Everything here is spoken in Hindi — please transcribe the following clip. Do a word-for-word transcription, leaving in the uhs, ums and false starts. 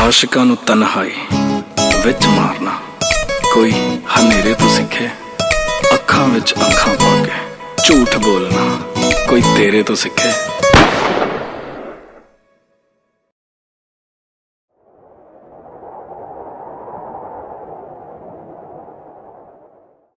आशिकां नूं तन्हाई विच मारना कोई हनेरे तो सीखे, अखां विच अखां पा के झूठ बोलना कोई तेरे तो सीखे।